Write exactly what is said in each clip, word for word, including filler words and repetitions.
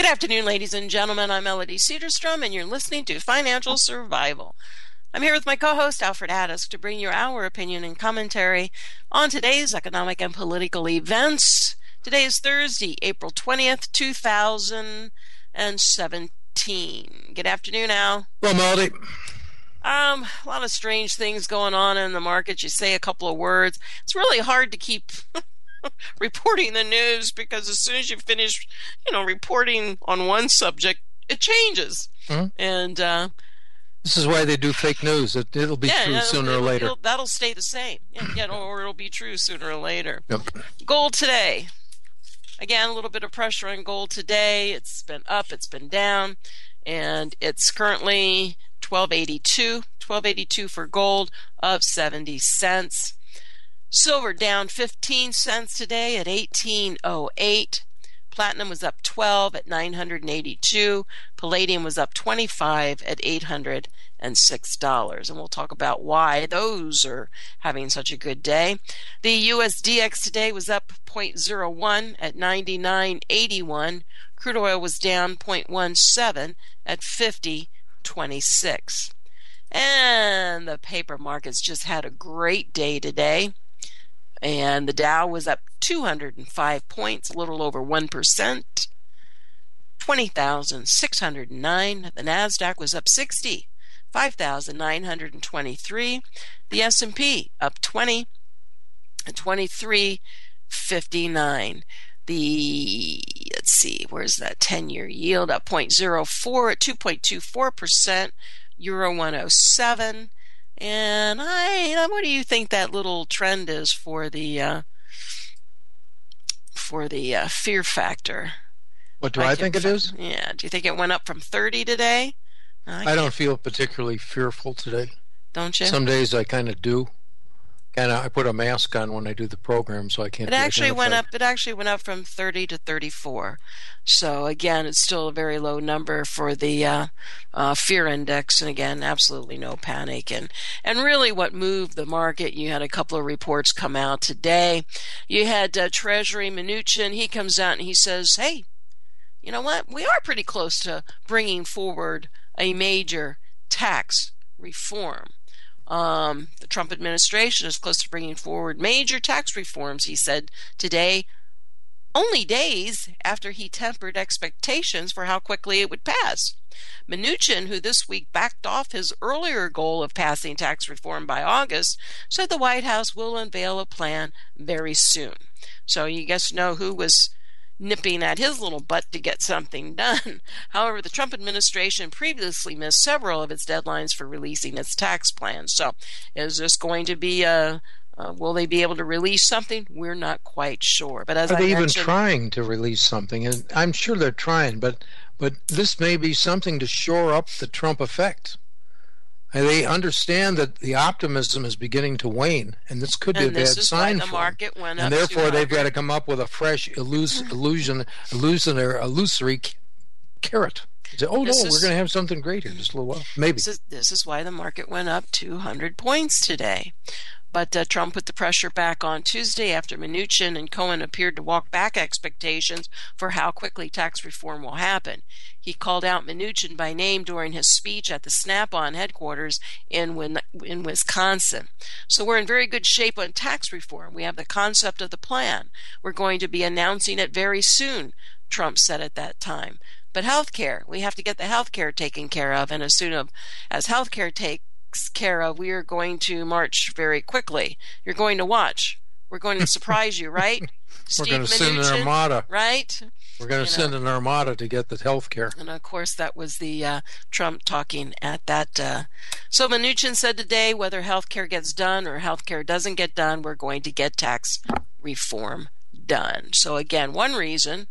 afternoon, ladies and gentlemen. I'm Melody Cedarstrom, and you're listening to Financial Survival. I'm here with my co-host, Alfred Addis, to bring you our opinion and commentary on today's economic and political events. Today is Thursday, April twentieth, two thousand seventeen. Good afternoon, Al. Well, Melody. Um, a lot of strange things going on in the market. You say a couple of words. It's really hard to keep reporting the news because as soon as you finish, you know, reporting on one subject, it changes. Mm-hmm. And uh, this is why they do fake news. It, it'll be yeah, true it'll, sooner it'll, or later. It'll, that'll stay the same. Yeah, yeah, or it'll be true sooner or later. Yep. Gold today. Again, a little bit of pressure on gold today. It's been up, it's been down, and it's currently twelve eighty-two. twelve eighty-two for gold, up seventy cents. Silver down fifteen cents today at eighteen oh eight. Platinum was up twelve at nine hundred eighty-two. Palladium was up twenty-five at eight hundred six dollars. And we'll talk about why those are having such a good day. The U S D X today was up zero point zero one at ninety-nine eighty-one. Crude oil was down zero point one seven at fifty twenty-six. And the paper markets just had a great day today. And the Dow was up two hundred five points, a little over one percent, twenty thousand six hundred nine. The NASDAQ was up sixty, five thousand nine hundred twenty-three. The S and P up twenty, twenty-three fifty-nine. The, let's see, where's that ten-year yield? Up zero point zero four at two point two four percent. Euro one oh seven. And I, what do you think that little trend is for the uh, for the uh, fear factor? What do I, I think it is? Yeah. Do you think it went up from thirty today? I, I don't feel particularly fearful today. Don't you? Some days I kind of do. Kind of, I put a mask on when I do the program, so I can't. It actually went up. It actually went up from thirty to thirty-four. So again, it's still a very low number for the uh, uh, fear index, and again, absolutely no panic. And and really, what moved the market? You had a couple of reports come out today. You had uh, Treasury Mnuchin. He comes out and he says, "Hey, you know what? We are pretty close to bringing forward a major tax reform." Um, the Trump administration is close to bringing forward major tax reforms, he said today, only days after he tempered expectations for how quickly it would pass. Mnuchin, who this week backed off his earlier goal of passing tax reform by August, said the White House will unveil a plan very soon. So you guys know who was nipping at his little butt to get something done. However, the Trump administration previously missed several of its deadlines for releasing its tax plans. So is this going to be a, uh, will they be able to release something? We're not quite sure. But as Are I they even mentioned, trying to release something? And I'm sure they're trying, but but this may be something to shore up the Trump effect. And they understand that the optimism is beginning to wane, and this could be and a bad this is sign why the for market them. went And up therefore, they've two hundred. got to come up with a fresh illus- illusion, illusionary, illusory carrot. Say, oh This no, is- we're going to have something great here, just a little while, maybe. This is, this is why the market went up two hundred points today. But uh, Trump put the pressure back on Tuesday after Mnuchin and Cohen appeared to walk back expectations for how quickly tax reform will happen. He called out Mnuchin by name during his speech at the Snap-on headquarters in Win- in Wisconsin. So we're in very good shape on tax reform. We have the concept of the plan. We're going to be announcing it very soon, Trump said at that time. But health care, we have to get the health care taken care of, and as soon of, as health care takes care of, we are going to march very quickly. You're going to watch. We're going to surprise you, right? We're Steve going to send an Mnuchin, armada. right? We're going to You send know. an armada to get the health care. And of course, that was the uh, Trump talking at that. Uh... So Mnuchin said today, whether health care gets done or health care doesn't get done, we're going to get tax reform done. So again, one reason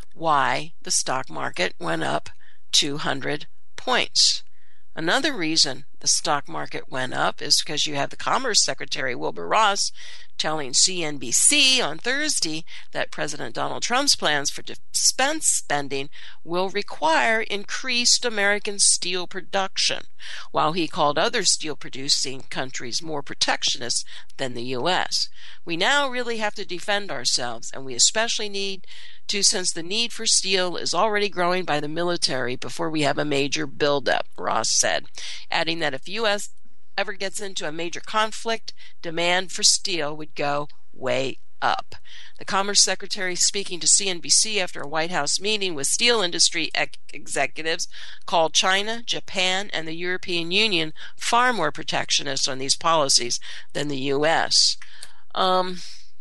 why the stock market went up two hundred points. Another reason the stock market went up is because you have the Commerce Secretary Wilbur Ross telling C N B C on Thursday that President Donald Trump's plans for defense spending will require increased American steel production, while he called other steel-producing countries more protectionist than the U S. We now really have to defend ourselves, and we especially need to since the need for steel is already growing by the military before we have a major buildup, Ross said, adding that if U S ever gets into a major conflict, demand for steel would go way up. The Commerce Secretary, speaking to C N B C after a White House meeting with steel industry ex- executives, called China, Japan, and the European Union far more protectionist on these policies than the U S. Um,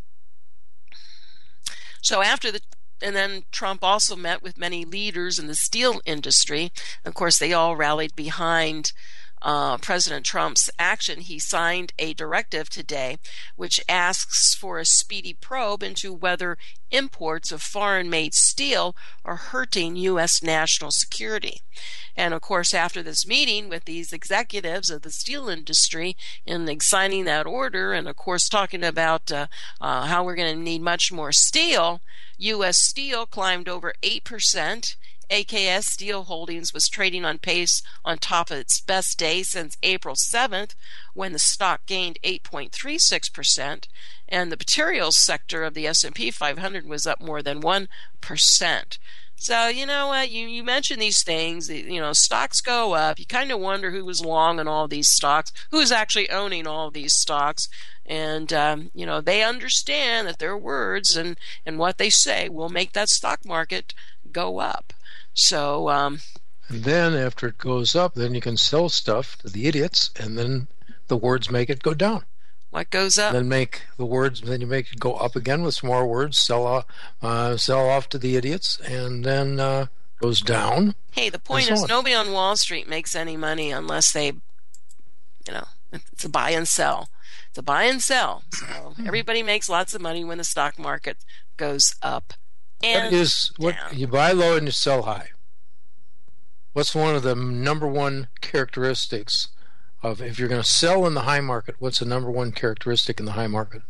so after the And then Trump also met with many leaders in the steel industry. Of course, they all rallied behind uh, President Trump's action. He signed a directive today which asks for a speedy probe into whether imports of foreign-made steel are hurting U S national security. And of course, after this meeting with these executives of the steel industry and signing that order, and of course talking about uh, uh, how we're going to need much more steel, U S Steel climbed over eight percent. A K S Steel Holdings was trading on pace on top of its best day since April seventh, when the stock gained eight point three six percent, and the materials sector of the S and P five hundred was up more than one percent. So, you know what, you, you mentioned these things, you know, stocks go up. You kind of wonder who was long on all these stocks, who's actually owning all of these stocks. And, um, you know, they understand that their words and, and what they say will make that stock market go up. So, um, and then after it goes up, then you can sell stuff to the idiots, and then the words make it go down. What goes up? Then make the words, then you make it go up again with some more words, sell off, uh, sell off to the idiots, and then uh, goes down. Hey, the point so is on. Nobody on Wall Street makes any money unless they, you know, it's a buy and sell. It's a buy and sell. So everybody makes lots of money when the stock market goes up and That is what down. You buy low and you sell high. What's one of the number one characteristics of, if you're going to sell in the high market, what's the number one characteristic in the high market?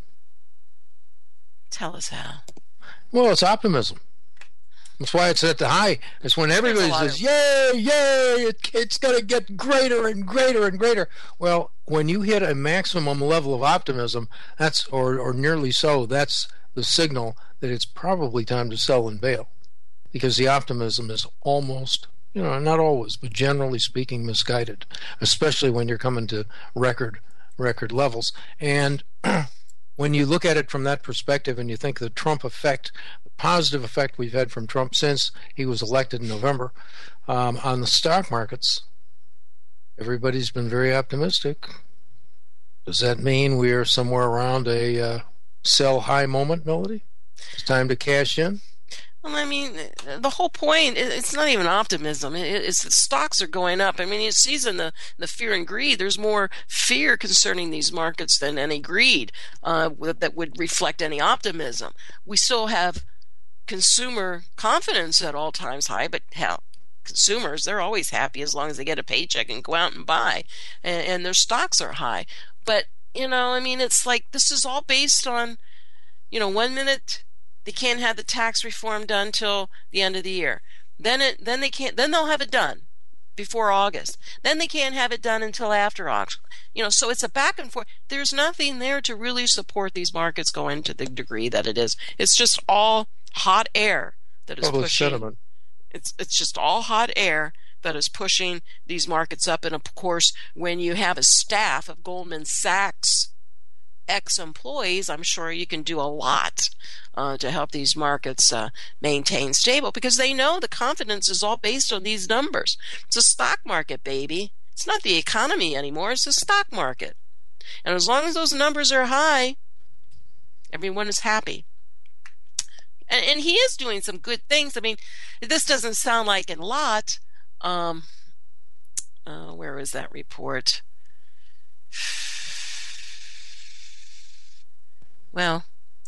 Tell us how. Well, it's optimism. That's why it's at the high. It's when everybody says, of- yay, yay, it, it's going to get greater and greater and greater. Well, when you hit a maximum level of optimism, that's or, or nearly so, that's the signal that it's probably time to sell and bail. Because the optimism is almost, you know, not always, but generally speaking, misguided, especially when you're coming to record record levels. And when you look at it from that perspective and you think the Trump effect, the positive effect we've had from Trump since he was elected in November um, on the stock markets, everybody's been very optimistic. Does that mean we are somewhere around a uh, sell high moment, Melody? It's time to cash in? Well, I mean, the whole point, it's not even optimism. It's the stocks are going up. I mean, you see in the, the fear and greed, there's more fear concerning these markets than any greed uh, that would reflect any optimism. We still have consumer confidence at all times high, but hell, consumers, they're always happy as long as they get a paycheck and go out and buy, and, and their stocks are high. But, you know, I mean, it's like this is all based on, you know, one minute they can't have the tax reform done till the end of the year. Then it, then they can't. Then they'll have it done before August. Then they can't have it done until after August. You know, so it's a back and forth. There's nothing there to really support these markets going to the degree that it is. It's just all hot air that is Public pushing. sentiment. It's it's just all hot air that is pushing these markets up. And of course, when you have a staff of Goldman Sachs ex-employees, I'm sure you can do a lot uh, to help these markets uh, maintain stable, because they know the confidence is all based on these numbers. It's a stock market, baby. It's not the economy anymore. It's the stock market. And as long as those numbers are high, everyone is happy. And, and he is doing some good things. I mean, this doesn't sound like a lot. Um, uh, where was that report? Well,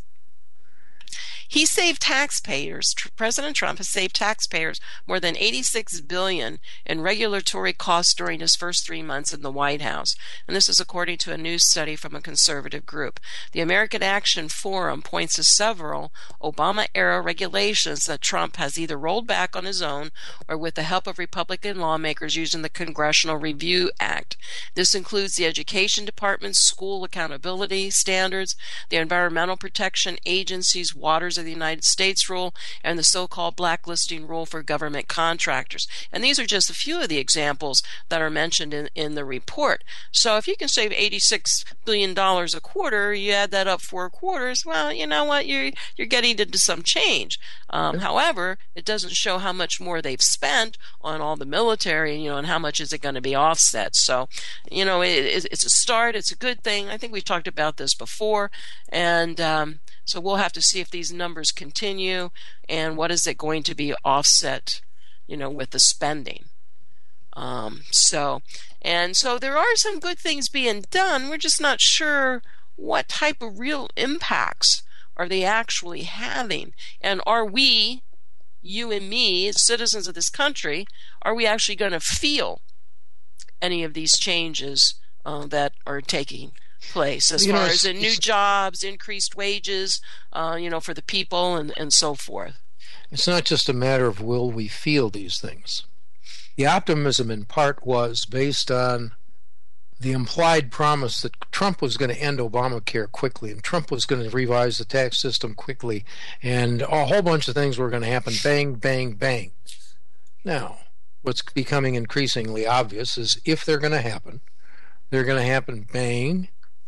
he saved taxpayers. President Trump has saved taxpayers more than eighty-six billion dollars in regulatory costs during his first three months in the White House. And this is according to a new study from a conservative group. The American Action Forum points to several Obama-era regulations that Trump has either rolled back on his own or with the help of Republican lawmakers using the Congressional Review Act. This includes the Education Department's school accountability standards, the Environmental Protection Agency's Waters of the United States rule and the so-called blacklisting rule for government contractors. And these are just a few of the examples that are mentioned in, in the report. So if you can save eighty-six billion dollars a quarter, you add that up four quarters, well, you know what, you're, you're getting into some change. Um, however, it doesn't show how much more they've spent on all the military, you know, and how much is it going to be offset. So, you know, it, it's a start. It's a good thing. I think we've talked about this before. And um, so we'll have to see if these numbers continue and what is it going to be offset, you know, with the spending. Um, so, and so there are some good things being done. We're just not sure what type of real impacts are they actually having. And are we, you and me, as citizens of this country, are we actually going to feel any of these changes uh, that are taking place as you far know, as in new jobs, increased wages, uh, you know, for the people and, and so forth? It's not just a matter of will we feel these things. The optimism in part was based on the implied promise that Trump was going to end Obamacare quickly and Trump was going to revise the tax system quickly and a whole bunch of things were going to happen bang, bang, bang. Now, what's becoming increasingly obvious is if they're going to happen, they're going to happen bang,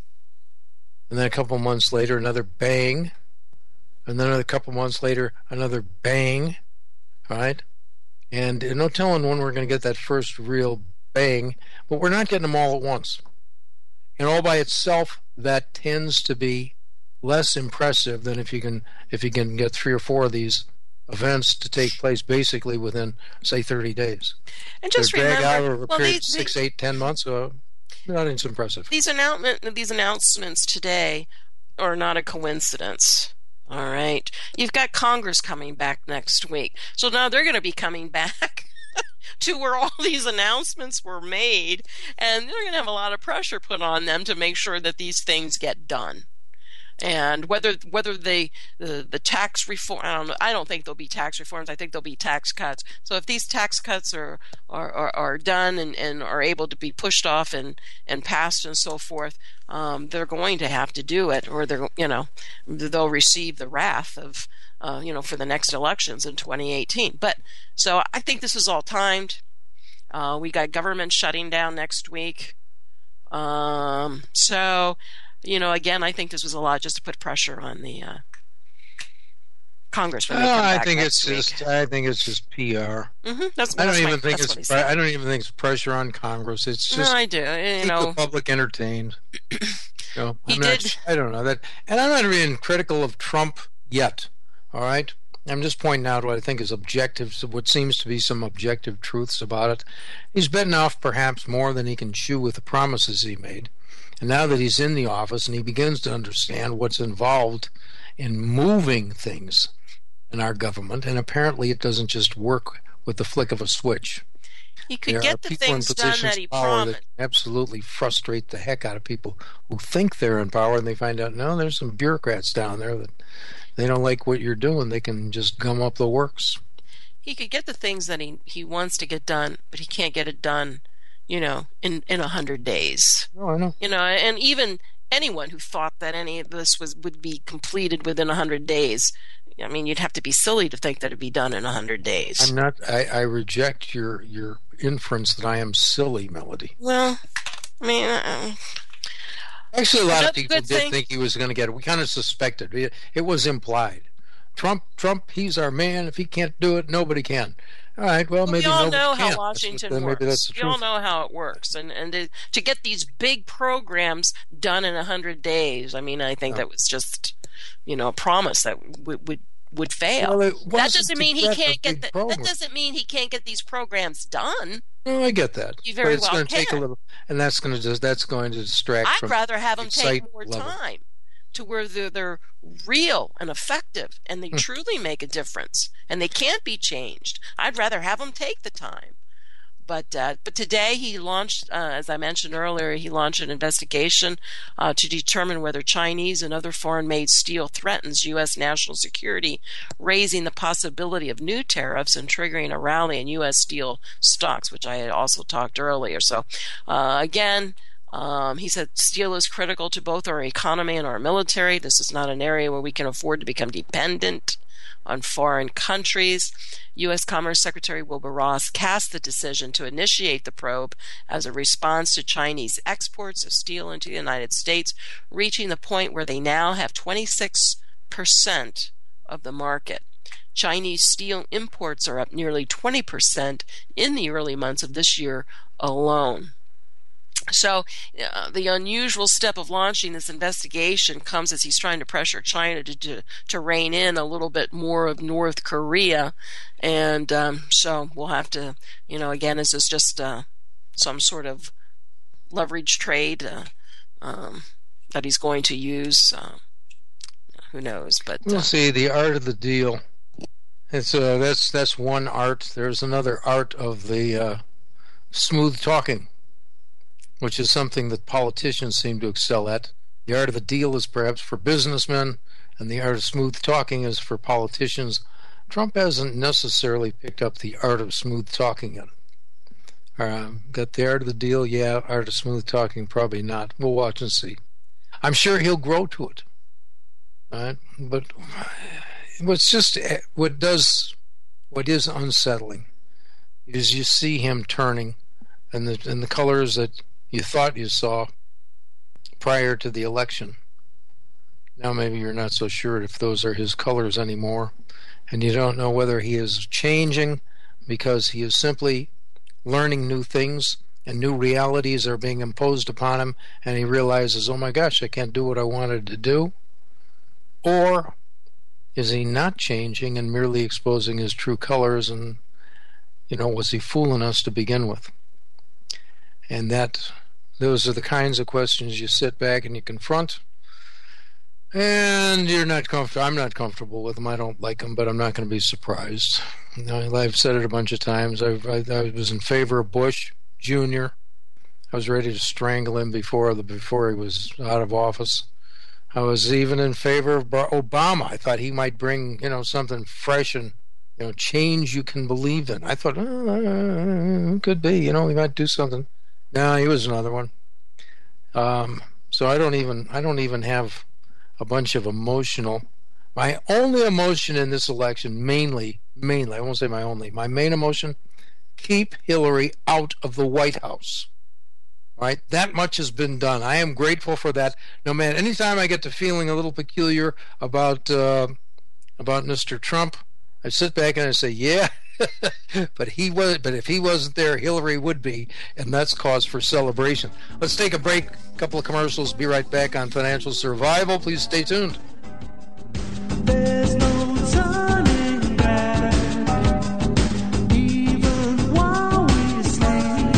and then a couple months later another bang, and then a couple months later another bang, all right? And no telling when we're going to get that first real bang, but we're not getting them all at once. And all by itself, that tends to be less impressive than if you can if you can get three or four of these events to take place basically within, say, thirty days. And just They're remember, drag out over a well, period they, of six, eight, ten months. So not as impressive. These announcement these announcements today are not a coincidence. All right. You've got Congress coming back next week. So now they're going to be coming back to where all these announcements were made, and they're going to have a lot of pressure put on them to make sure that these things get done. And whether whether they the, the tax reform, I don't know, I don't think there'll be tax reforms. I think there'll be tax cuts. So if these tax cuts are are, are, are done and, and are able to be pushed off and, and passed and so forth, um, they're going to have to do it, or they're you know they'll receive the wrath of uh, you know for the next elections in twenty eighteen. But so I think this is all timed. Uh, we got government shutting down next week. Um, so. You know, again, I think this was a lot just to put pressure on the uh, Congress. When they Oh, come I back think next it's week. just. I think it's just P R. Mm-hmm. That's, I don't that's even my, think that's it's. what he I said. don't even think it's pressure on Congress. It's just. No, I do. You keep know, the public entertained. You know, he I'm did. Not, I don't know that, and I'm not being critical of Trump yet. All right, I'm just pointing out what I think is objective, what seems to be some objective truths about it. He's bitten off perhaps more than he can chew with the promises he made. And now that he's in the office and he begins to understand what's involved in moving things in our government, and apparently it doesn't just work with the flick of a switch. He could There get are the people in things done positions that he of power promised. that absolutely frustrate the heck out of people who think they're in power, and they find out, no, there's some bureaucrats down there that they don't like what you're doing. They can just gum up the works. He could get the things that he, he wants to get done, but he can't get it done, you know, in in a hundred days. Oh, I know. You know, and even anyone who thought that any of this was would be completed within a hundred days, I mean, you'd have to be silly to think that it'd be done in a hundred days. I'm not. I, I reject your your inference that I am silly, Melody. Well, I mean, uh, Actually, a lot Another of people good did thing- think he was going to get it. We kind of suspected it. It was implied. Trump, Trump, he's our man. If he can't do it, nobody can. All right. Well, Well, maybe we all nobody know can. how That's Washington what- works. Maybe that's the We all truth. know how it works, and and to, to get these big programs done in a hundred days, I mean, I think Yeah. that was just, you know, a promise that would would would fail. Well, it that wasn't doesn't to mean he get a can't get big the, program. that doesn't mean he can't get these programs done. No, I get that. You very but it's well going to take a can. little, and that's going to just that's going to distract I'd from. rather have them take excite more level. time to where they're, they're real and effective and they truly make a difference and they can't be changed. I'd rather have them take the time. But uh, but today he launched, uh, as I mentioned earlier, he launched an investigation uh, to determine whether Chinese and other foreign-made steel threatens U S national security, raising the possibility of new tariffs and triggering a rally in U S steel stocks, which I had also talked earlier. So uh, again, Um, he said steel is critical to both our economy and our military. This is not an area where we can afford to become dependent on foreign countries. U S. Commerce Secretary Wilbur Ross cast the decision to initiate the probe as a response to Chinese exports of steel into the United States, reaching the point where they now have twenty-six percent of the market. Chinese steel imports are up nearly twenty percent in the early months of this year alone. So uh, the unusual step of launching this investigation comes as he's trying to pressure China to to, to rein in a little bit more of North Korea. And um, so we'll have to, you know, again, is this just uh, some sort of leverage trade uh, um, that he's going to use? Uh, who knows? But uh, we'll see. The art of the deal. It's uh, that's that's one art. There's another art of the uh, smooth talking, which is something that politicians seem to excel at. The art of the deal is perhaps for businessmen, and the art of smooth talking is for politicians. Trump hasn't necessarily picked up the art of smooth talking yet. Uh, got the art of the deal, yeah. Art of smooth talking, probably not. We'll watch and see. I'm sure he'll grow to it. All right? But what's just what does what is unsettling is you see him turning, and the and the colors that you thought you saw prior to the election. Now maybe you're not so sure if those are his colors anymore, and you don't know whether he is changing because he is simply learning new things and new realities are being imposed upon him, and he realizes, oh my gosh, I can't do what I wanted to do. Or is he not changing and merely exposing his true colors, and, you know, was he fooling us to begin with? And that those are the kinds of questions you sit back and you confront, and you're not comfortable. I'm not comfortable with them. I don't like them, but I'm not going to be surprised. You know, I've said it a bunch of times. I've, I, I was in favor of Bush Junior I was ready to strangle him before the before he was out of office. I was even in favor of Obama. I thought he might bring, you know, something fresh and, you know, change you can believe in. I thought, oh, could be, you know, he might do something. No, he was another one. Um, so I don't even I don't even have a bunch of emotional. My only emotion in this election, mainly, mainly, I won't say my only, my main emotion, keep Hillary out of the White House. Right? That much has been done. I am grateful for that. No man, anytime I get to feeling a little peculiar about uh, about Mister Trump, I sit back and I say, yeah, but he was. But if he wasn't there, Hillary would be, and that's cause for celebration. Let's take a break. A couple of commercials. Be right back on Financial Survival. Please stay tuned. There's no turning back, even while we sleep.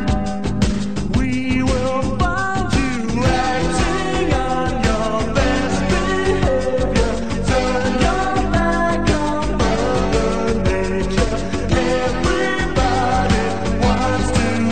We will find you acting on your best behavior. Turn your back on Mother Nature. Everybody wants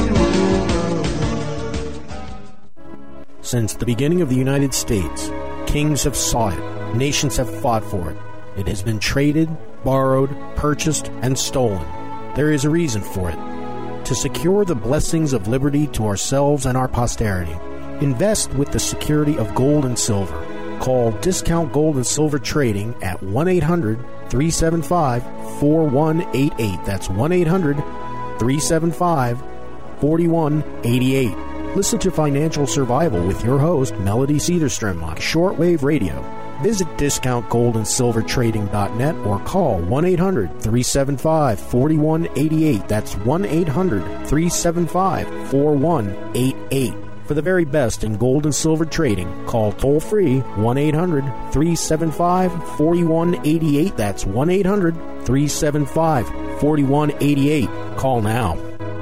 to rule the world. Since the beginning of the United States, kings have sought it. Nations have fought for it. It has been traded, borrowed, purchased, and stolen. There is a reason for it. To secure the blessings of liberty to ourselves and our posterity, invest with the security of gold and silver. Call Discount Gold and Silver Trading at one eight hundred, three seven five, four one eight eight. That's one eight hundred, three seven five, four one eight eight. Listen to Financial Survival with your host, Melody Cedarstrom, on shortwave radio. Visit discount gold and silver trading dot net or call one eight hundred, three seven five, four one eight eight. That's one eight hundred, three seven five, four one eight eight. For the very best in gold and silver trading, call toll-free one eight hundred, three seven five, four one eight eight. That's one eight hundred, three seven five, four one eight eight. Call now.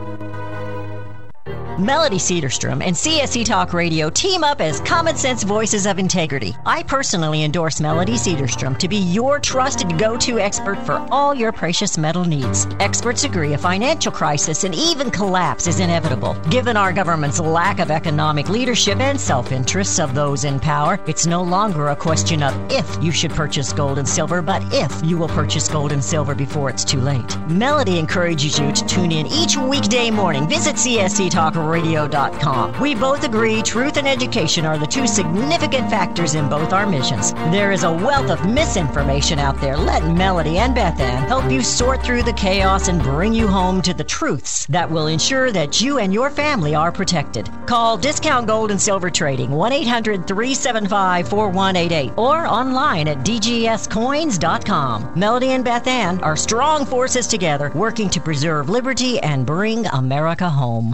Melody Cedarstrom and C S C Talk Radio team up as common sense voices of integrity. I personally endorse Melody Cedarstrom to be your trusted go-to expert for all your precious metal needs. Experts agree a financial crisis and even collapse is inevitable. Given our government's lack of economic leadership and self-interests of those in power, it's no longer a question of if you should purchase gold and silver, but if you will purchase gold and silver before it's too late. Melody encourages you to tune in each weekday morning. Visit C S C Talk radio dot com. We both agree truth and education are the two significant factors in both our missions. There is a wealth of misinformation out there. Let Melody and Beth Ann help you sort through the chaos and bring you home to the truths that will ensure that you and your family are protected. Call Discount Gold and Silver Trading, one eight hundred, three seven five, four one eight eight, or online at d g s coins dot com. Melody and Beth Ann are strong forces together, working to preserve liberty and bring America home.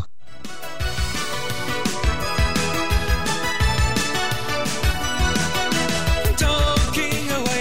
Talking away.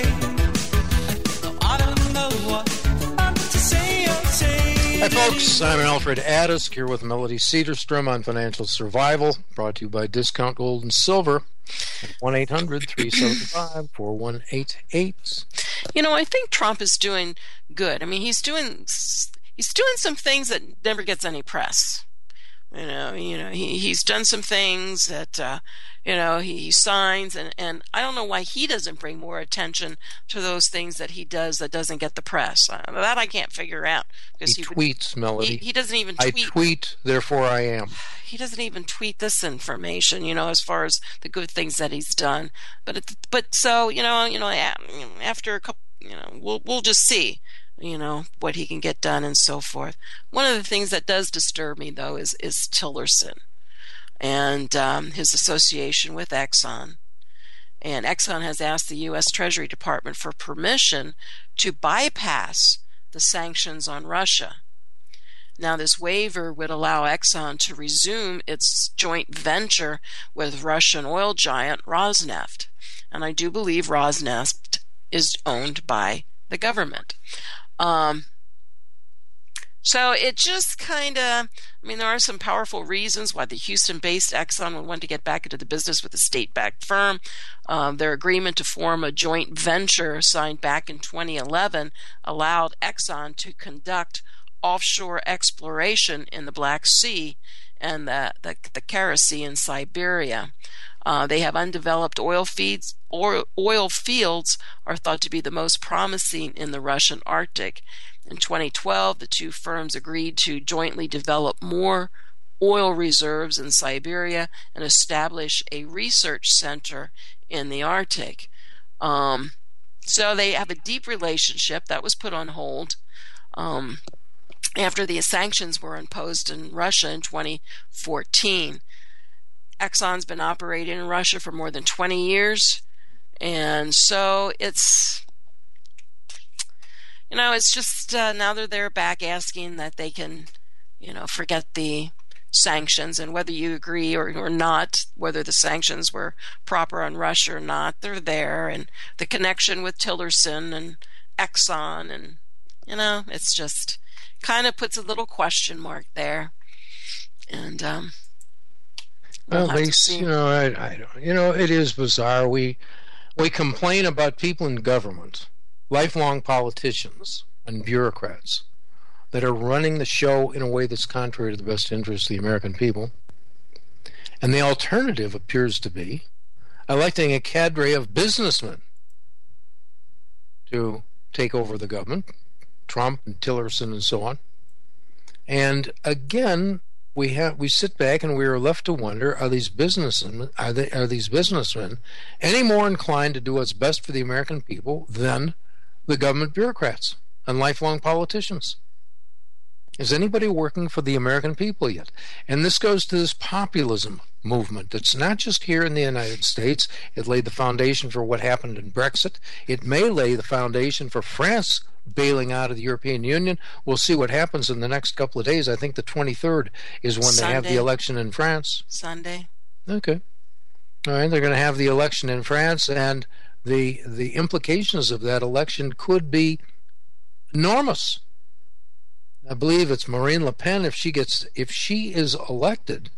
I don't know what to say or say. Hi, folks. I'm Alfred Addis here with Melody Cedarstrom on Financial Survival, brought to you by Discount Gold and Silver at one eight hundred, three seven five, four one eight eight. You know, I think Trump is doing good. I mean, he's doing he's doing some things that never gets any press. You know, you know, he he's done some things that uh, you know he, he signs, and, and I don't know why he doesn't bring more attention to those things that he does that doesn't get the press. Uh, that I can't figure out He, because he, would- tweets, Melody. he he doesn't even I tweet. tweet, therefore I am. He doesn't even tweet this information, you know, as far as the good things that he's done. But it, but so you know, you know, a- after a couple, you know, we'll we'll just see, you know, what he can get done and so forth. One of the things that does disturb me though is is Tillerson and um, his association with Exxon. And Exxon has asked the U S Treasury Department for permission to bypass the sanctions on Russia. Now, this waiver would allow Exxon to resume its joint venture with Russian oil giant Rosneft. And I do believe Rosneft is owned by the government. Um, so it just kind of, I mean, there are some powerful reasons why the Houston-based Exxon would want to get back into the business with a state-backed firm. Um, their agreement to form a joint venture signed back in twenty eleven allowed Exxon to conduct offshore exploration in the Black Sea and the, the, the Kara Sea in Siberia. Uh, they have undeveloped oil feeds. Oil, oil fields are thought to be the most promising in the Russian Arctic. In twenty twelve, the two firms agreed to jointly develop more oil reserves in Siberia and establish a research center in the Arctic. Um, so they have a deep relationship that was put on hold um, after the sanctions were imposed in Russia in twenty fourteen. Exxon's been operating in Russia for more than twenty years, and so it's, you know, it's just uh, now they're there back asking that they can, you know, forget the sanctions, and whether you agree or, or not, whether the sanctions were proper on Russia or not, they're there, and the connection with Tillerson and Exxon, and, you know, it's just kind of puts a little question mark there. And, um, Well, we'll at have to least, see. you know, I, I don't, you know, it is bizarre. We we complain about people in government, lifelong politicians and bureaucrats that are running the show in a way that's contrary to the best interests of the American people. And the alternative appears to be electing a cadre of businessmen to take over the government, Trump and Tillerson and so on. And again, we have we sit back and we are left to wonder: Are these businessmen are they are these businessmen any more inclined to do what's best for the American people than the government bureaucrats and lifelong politicians? Is anybody working for the American people yet? And this goes to this populism movement that's not just here in the United States. It laid the foundation for what happened in Brexit. It may lay the foundation for France bailing out of the European Union. We'll see what happens in the next couple of days. I think the twenty-third is when they have the Sunday. election in France. Sunday. Okay. All right, they're going to have the election in France, and the the implications of that election could be enormous. I believe it's Marine Le Pen. If she gets, if she is elected,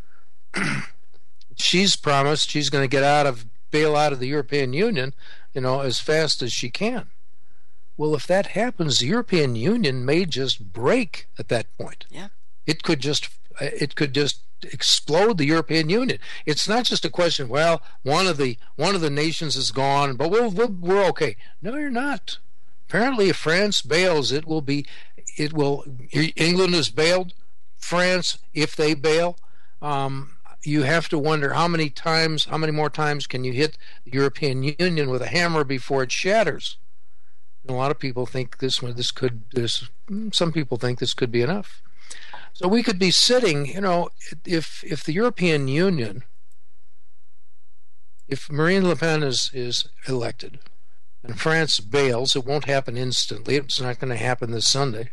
she's promised she's going to get out of, bail out of the European Union, you know, as fast as she can. Well, if that happens, the European Union may just break at that point. Yeah. It could just, it could just explode the European Union. It's not just a question. Well, one of the one of the nations is gone, but we'll, we'll, we're okay. No, you're not. Apparently, if France bails, it will be. It will. England is bailed. France, if they bail, um, you have to wonder how many times, how many more times can you hit the European Union with a hammer before it shatters? And a lot of people think this this could this some people think this could be enough. So we could be sitting, you know, if if the European Union, if Marine Le Pen is is elected, and France bails, it won't happen instantly. It's not going to happen this Sunday,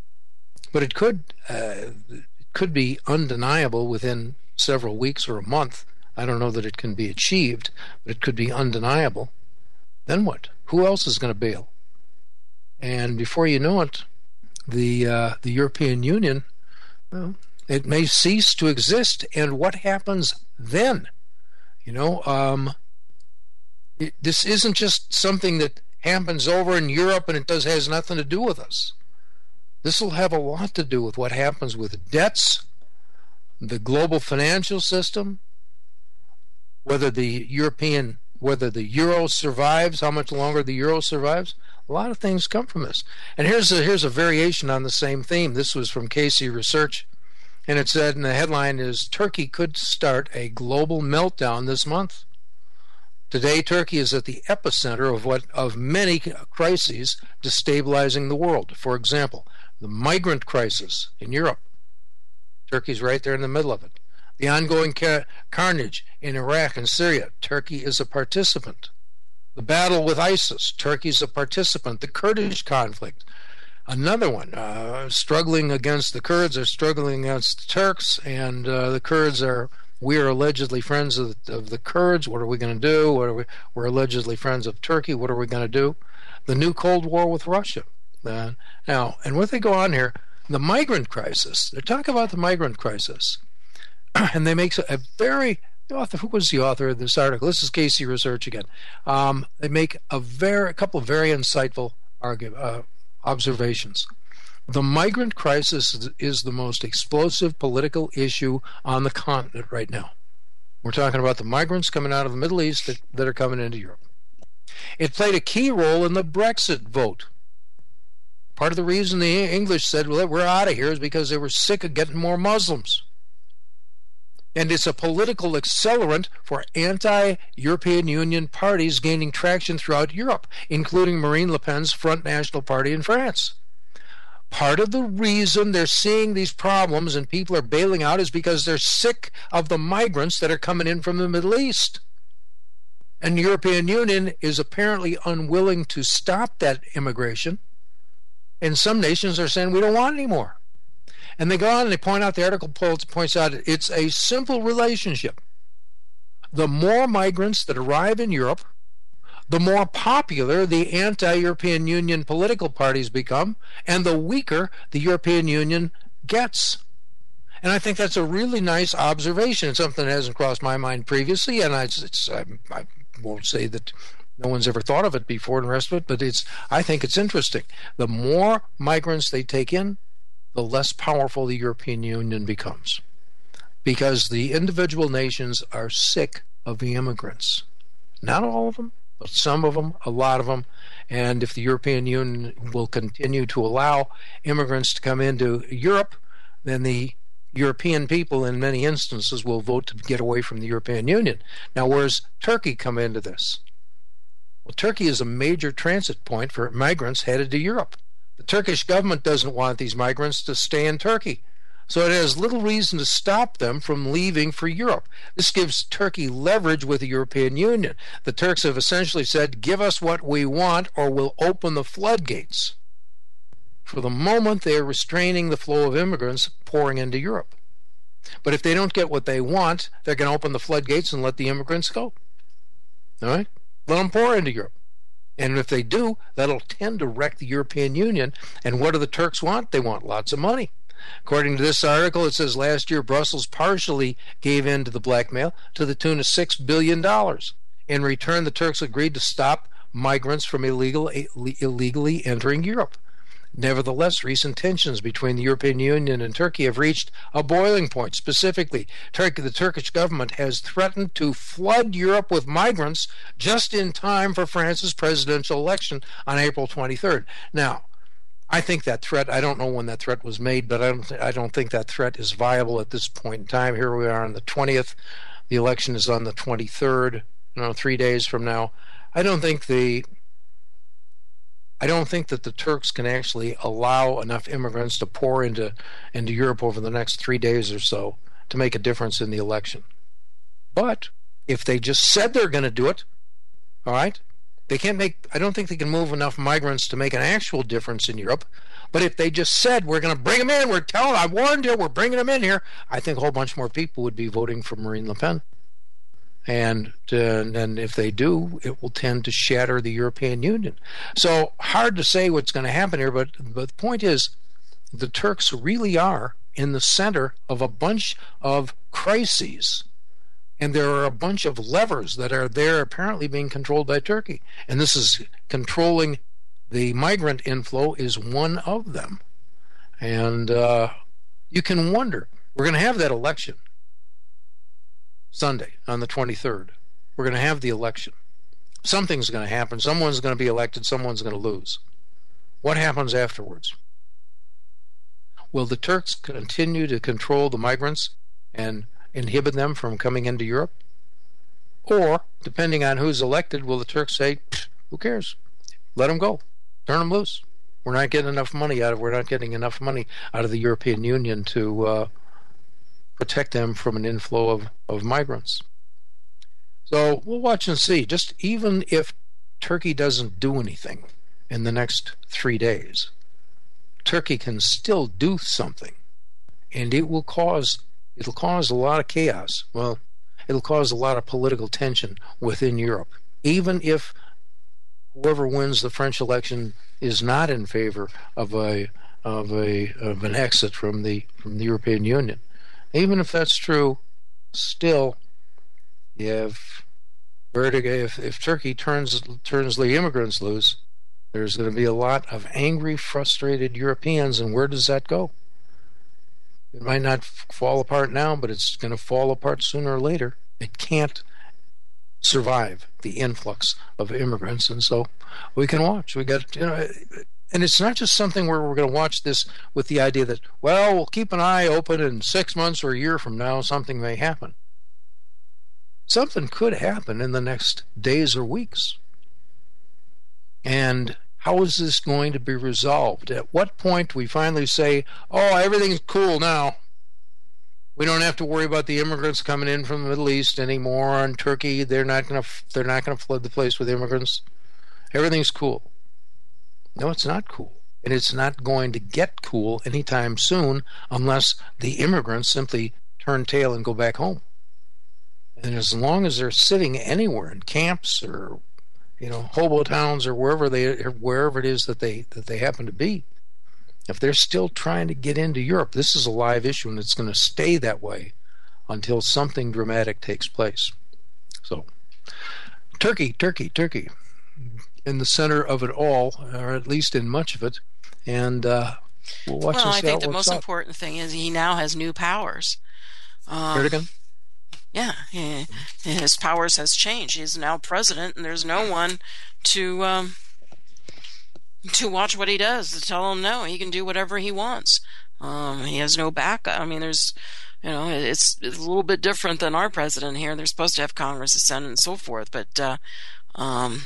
but it could uh, it could be undeniable within several weeks or a month. I don't know that it can be achieved, but it could be undeniable. Then what? Who else is going to bail? And before you know it, the uh, the European Union, well, it may cease to exist. And what happens then? You know, um, it, this isn't just something that happens over in Europe and it does has nothing to do with us. This will have a lot to do with what happens with debts, the global financial system, whether the European, whether the euro survives, how much longer the euro survives. A lot of things come from this. And here's a, here's a variation on the same theme. This was from Casey Research, and it said, and the headline is, Turkey could start a global meltdown this month. Today, Turkey is at the epicenter of what of many crises destabilizing the world. For example, the migrant crisis in Europe. Turkey's right there in the middle of it. The ongoing car- carnage in Iraq and Syria. Turkey is a participant. The battle with ISIS. Turkey's a participant. The Kurdish conflict. Another one. Uh, struggling against the Kurds are struggling against the Turks, and uh, the Kurds are, we are allegedly friends of the, of the Kurds. What are we going to do? What are we, we're allegedly friends of Turkey. What are we going to do? The new Cold War with Russia. Uh, now, and what they go on here, the migrant crisis. They talk about the migrant crisis, and they make a very, the author, who was the author of this article? This is Casey Research again. Um, they make a very, a couple of very insightful argue, uh, observations. The migrant crisis is the most explosive political issue on the continent right now. We're talking about the migrants coming out of the Middle East that, that are coming into Europe. It played a key role in the Brexit vote. Part of the reason the English said, well, we're out of here is because they were sick of getting more Muslims. And it's a political accelerant for anti-European Union parties gaining traction throughout Europe, including Marine Le Pen's Front National Party in France. Part of the reason they're seeing these problems and people are bailing out is because they're sick of the migrants that are coming in from the Middle East. And the European Union is apparently unwilling to stop that immigration. And some nations are saying, we don't want any more. And they go on and they point out, the article points out, it's a simple relationship. The more migrants that arrive in Europe, the more popular the anti-European Union political parties become, and the weaker the European Union gets. And I think that's a really nice observation. It's something that hasn't crossed my mind previously, and I, it's, I, I won't say that no one's ever thought of it before and the rest of it, but it's, I think it's interesting. The more migrants they take in, the less powerful the European Union becomes. Because the individual nations are sick of the immigrants. Not all of them, but some of them, a lot of them. And if the European Union will continue to allow immigrants to come into Europe, then the European people in many instances will vote to get away from the European Union. Now, where does Turkey come into this? Well, Turkey is a major transit point for migrants headed to Europe. The Turkish government doesn't want these migrants to stay in Turkey, so it has little reason to stop them from leaving for Europe. This gives Turkey leverage with the European Union. The Turks have essentially said, give us what we want or we'll open the floodgates. For the moment, they're restraining the flow of immigrants pouring into Europe. But if they don't get what they want, they're going to open the floodgates and let the immigrants go. All right? Let them pour into Europe. And if they do, that'll tend to wreck the European Union. And what do the Turks want? They want lots of money. According to this article, it says last year Brussels partially gave in to the blackmail to the tune of six billion dollars. In return, the Turks agreed to stop migrants from illegal, illegally entering Europe. Nevertheless, recent tensions between the European Union and Turkey have reached a boiling point. Specifically, Turkey, the Turkish government has threatened to flood Europe with migrants just in time for France's presidential election on April twenty-third. Now, I think that threat, I don't know when that threat was made, but I don't, th- I don't think that threat is viable at this point in time. Here we are on the twentieth. The election is on the twenty-third, you know, three days from now. I don't think the I don't think that the Turks can actually allow enough immigrants to pour into into Europe over the next three days or so to make a difference in the election. But if they just said they're going to do it, all right, they can't make, I don't think they can move enough migrants to make an actual difference in Europe. But if they just said, we're going to bring them in, we're telling, I warned you, we're bringing them in here, I think a whole bunch more people would be voting for Marine Le Pen. And, uh, and if they do, it will tend to shatter the European Union. So hard to say what's going to happen here, but, but the point is, the Turks really are in the center of a bunch of crises. And there are a bunch of levers that are there apparently being controlled by Turkey. And this is controlling the migrant inflow is one of them. And uh, you can wonder, we're going to have that election Sunday on the twenty-third. We're going to have the election. Something's going to happen. Someone's going to be elected. Someone's going to lose. What happens afterwards? Will the Turks continue to control the migrants and inhibit them from coming into Europe? Or, depending on who's elected, will the Turks say, who cares? Let them go. Turn them loose. We're not getting enough money out of we're not getting enough money out of the European Union to uh, protect them from an inflow of, of migrants. So we'll watch and see. Just even if Turkey doesn't do anything in the next three days, Turkey can still do something, and it will cause it'll cause a lot of chaos. Well, it'll cause a lot of political tension within Europe. Even if whoever wins the French election is not in favor of a of a of an exit from the from the European Union. Even if that's true, still, if if, if Turkey turns turns the immigrants loose, there's going to be a lot of angry, frustrated Europeans, and where does that go? It might not fall apart now, but it's going to fall apart sooner or later. It can't survive the influx of immigrants, and so we can watch. We got, you know, and it's not just something where we're going to watch this with the idea that, well, we'll keep an eye open, and six months or a year from now, something may happen. Something could happen in the next days or weeks. And how is this going to be resolved? At what point do we finally say, oh, everything's cool now? We don't have to worry about the immigrants coming in from the Middle East anymore. And Turkey, they're not going to they're not going to flood the place with immigrants. Everything's cool. No, it's not cool. And it's not going to get cool anytime soon unless the immigrants simply turn tail and go back home. And as long as they're sitting anywhere in camps or, you know, hobo towns or wherever they wherever it is that they that they happen to be, if they're still trying to get into Europe, this is a live issue, and it's going to stay that way until something dramatic takes place. So, Turkey, Turkey, Turkey, in the center of it all, or at least in much of it, and uh, we'll watch well, and see I think how it the most out. important thing is he now has new powers. Um, Erdogan? Yeah, he, his powers has changed. He's now president, and there's no one to um, to watch what he does, to tell him no, he can do whatever he wants. Um, he has no backup. I mean, there's, you know, it's, it's a little bit different than our president here. They're supposed to have Congress, the Senate, and so forth, but uh, um,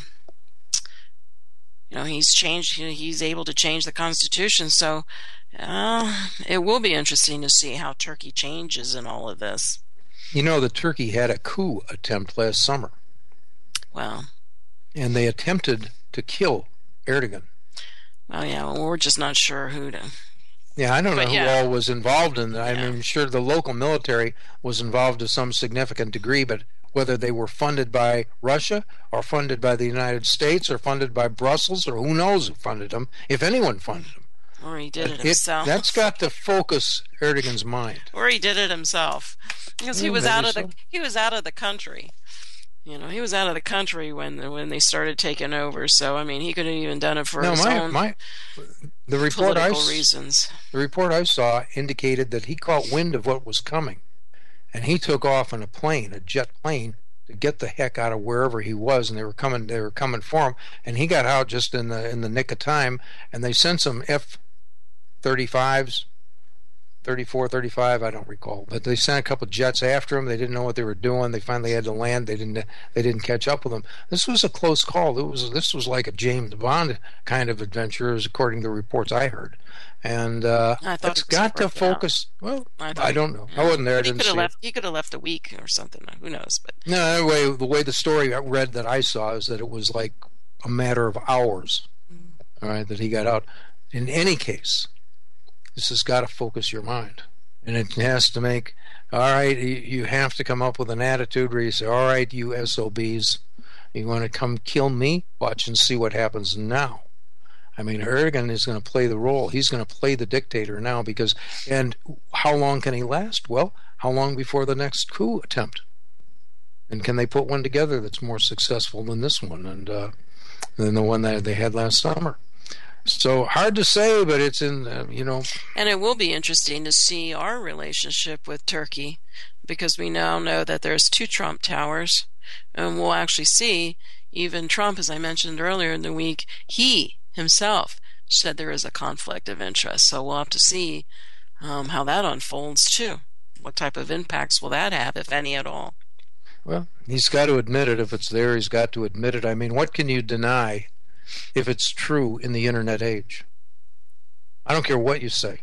you know, he's changed. He's able to change the Constitution, so uh, it will be interesting to see how Turkey changes in all of this. You know that Turkey had a coup attempt last summer. Well, and they attempted to kill Erdogan. Well, yeah, well, we're just not sure who to. Yeah, I don't but know who yeah. all was involved in that. Yeah. I'm sure the local military was involved to some significant degree, but whether they were funded by Russia or funded by the United States or funded by Brussels or who knows who funded them, if anyone funded them. Or he did it, It- himself. that's got to focus Erdogan's mind. Or he did it himself, because he Yeah, was maybe out of so. the he was out of the country. You know, he was out of the country when when they started taking over. So I mean, he could have even done it for No, his my, own my, the report I political s- reasons. The report I saw indicated that he caught wind of what was coming, and he took off in a plane, a jet plane, to get the heck out of wherever he was. And they were coming, they were coming for him, and he got out just in the in the nick of time. And they sent some F thirty-fives, thirty-four, thirty-five, I don't recall. But they sent a couple of jets after him. They didn't know what they were doing. They finally had to land. They didn't they didn't catch up with them. This was a close call. It was this was like a James Bond kind of adventure, according to the reports I heard. And uh, I thought it's it got to focus. out. Well, I, I don't know. I wasn't there. I he didn't could have see left. it. He could have left a week or something. Who knows? But No, anyway, the way the story I read that I saw is that it was like a matter of hours. All right, that he got out. In any case, this has got to focus your mind, and it has to make. All right, you, you have to come up with an attitude where you say, "All right, you S O Bs, you want to come kill me? Watch and see what happens now." I mean, Erdogan is going to play the role. He's going to play the dictator now because, and how long can he last? Well, how long before the next coup attempt? And can they put one together that's more successful than this one and uh, than the one that they had last summer? So hard to say, but it's in, uh, you know. And it will be interesting to see our relationship with Turkey because we now know that there's two Trump towers, and we'll actually see even Trump, as I mentioned earlier in the week, he himself said there is a conflict of interest. So we'll have to see um, how that unfolds too. What type of impacts will that have, if any at all? Well, he's got to admit it. If it's there, he's got to admit it. I mean, what can you deny if it's true in the internet age? I don't care what you say.